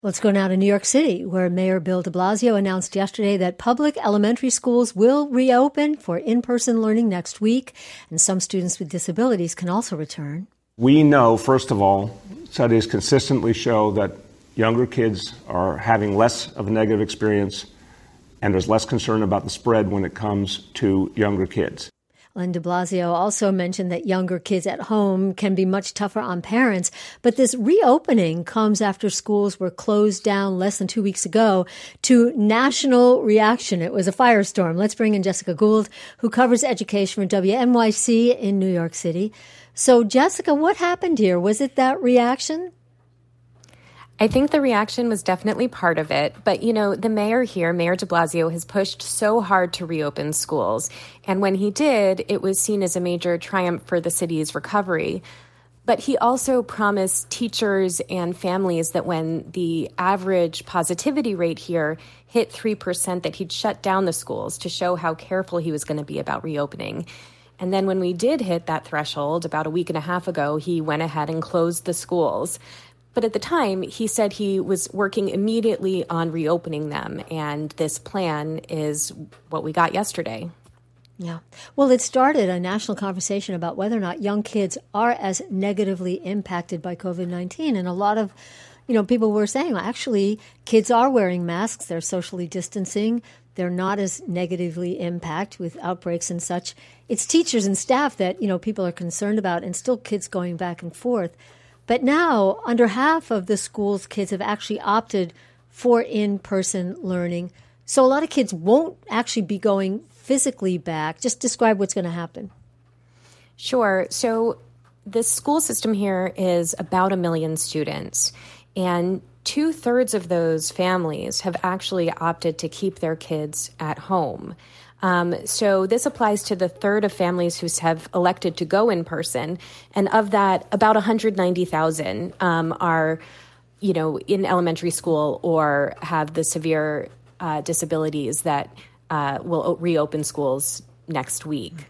Let's go now to New York City, where Mayor Bill de Blasio announced yesterday that public elementary schools will reopen for in-person learning next week, and some students with disabilities can also return. We know, first of all, studies consistently show that younger kids are having less of a negative experience, and there's less concern about the spread when it comes to younger kids. And de Blasio also mentioned that younger kids at home can be much tougher on parents. But this reopening comes after schools were closed down less than 2 weeks ago to national reaction. It was a firestorm. Let's bring in Jessica Gould, who covers education for WNYC in New York City. So, Jessica, what happened here? Was it that reaction? I think the reaction was definitely part of it. But, the mayor here, Mayor de Blasio, has pushed so hard to reopen schools. And when he did, it was seen as a major triumph for the city's recovery. But he also promised teachers and families that when the average positivity rate here hit 3%, that he'd shut down the schools to show how careful he was going to be about reopening. And then when we did hit that threshold about a week and a half ago, he went ahead and closed the schools. But at the time, he said he was working immediately on reopening them, and this plan is what we got yesterday. Yeah. Well, it started a national conversation about whether or not young kids are as negatively impacted by COVID-19. And a lot of, people were saying, well, actually, kids are wearing masks, they're socially distancing, they're not as negatively impacted with outbreaks and such. It's teachers and staff that, people are concerned about, and still kids going back and forth. But now, under half of the school's kids have actually opted for in-person learning. So a lot of kids won't actually be going physically back. Just describe what's going to happen. Sure. So the school system here is about 1 million students, and 2/3 of those families have actually opted to keep their kids at home. So this applies to the third of families who have elected to go in person. And of that, about 190,000 are, in elementary school or have the severe disabilities that will reopen schools next week.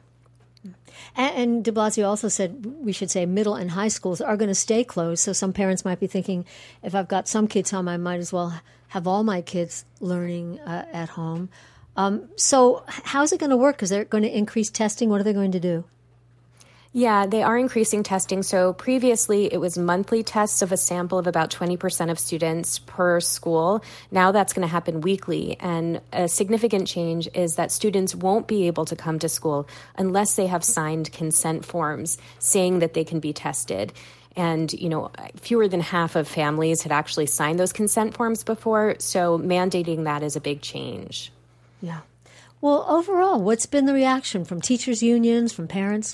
And de Blasio also said we should say middle and high schools are going to stay closed. So some parents might be thinking, if I've got some kids home, I might as well have all my kids learning at home. So how's it going to work? Because they're going to increase testing. What are they going to do? Yeah, they are increasing testing. So previously it was monthly tests of a sample of about 20% of students per school. Now that's going to happen weekly. And a significant change is that students won't be able to come to school unless they have signed consent forms saying that they can be tested. And, fewer than half of families had actually signed those consent forms before. So mandating that is a big change. Yeah. Well, overall, what's been the reaction from teachers' unions, from parents?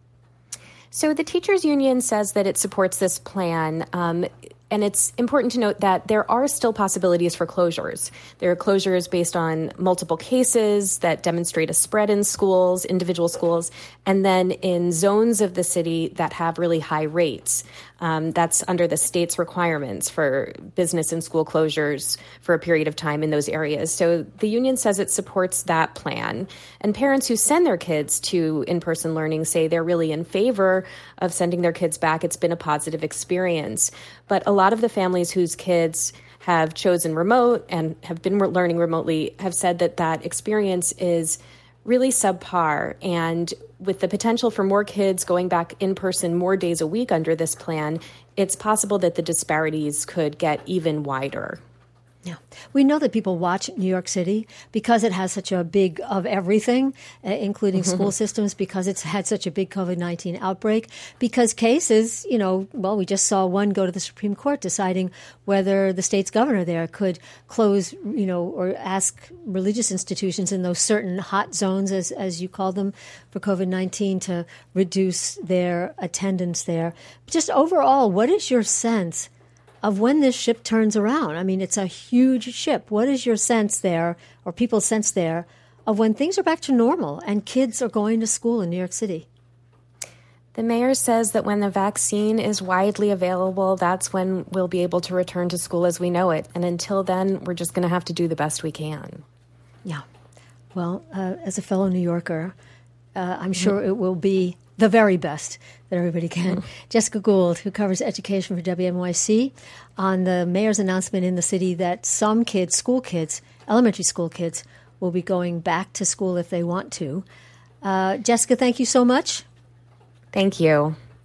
So the teachers' union says that it supports this plan. And it's important to note that there are still possibilities for closures. There are closures based on multiple cases that demonstrate a spread in schools, individual schools, and then in zones of the city that have really high rates. That's under the state's requirements for business and school closures for a period of time in those areas. So the union says it supports that plan. And parents who send their kids to in-person learning say they're really in favor of sending their kids back. It's been a positive experience. But a lot of the families whose kids have chosen remote and have been learning remotely have said that that experience is really subpar. And with the potential for more kids going back in person more days a week under this plan, it's possible that the disparities could get even wider. Yeah. We know that people watch New York City because it has such a big of everything, including school systems, because it's had such a big COVID-19 outbreak, because cases, we just saw one go to the Supreme Court deciding whether the state's governor there could close, or ask religious institutions in those certain hot zones, as you call them, for COVID-19 to reduce their attendance there. Just overall, what is your sense of when this ship turns around? I mean, it's a huge ship. What is your sense there, or people's sense there, of when things are back to normal and kids are going to school in New York City? The mayor says that when the vaccine is widely available, that's when we'll be able to return to school as we know it. And until then, we're just going to have to do the best we can. Yeah. Well, as a fellow New Yorker, I'm sure it will be the very best that everybody can. Jessica Gould, who covers education for WNYC, on the mayor's announcement in the city that some kids, school kids, elementary school kids, will be going back to school if they want to. Jessica, thank you so much. Thank you.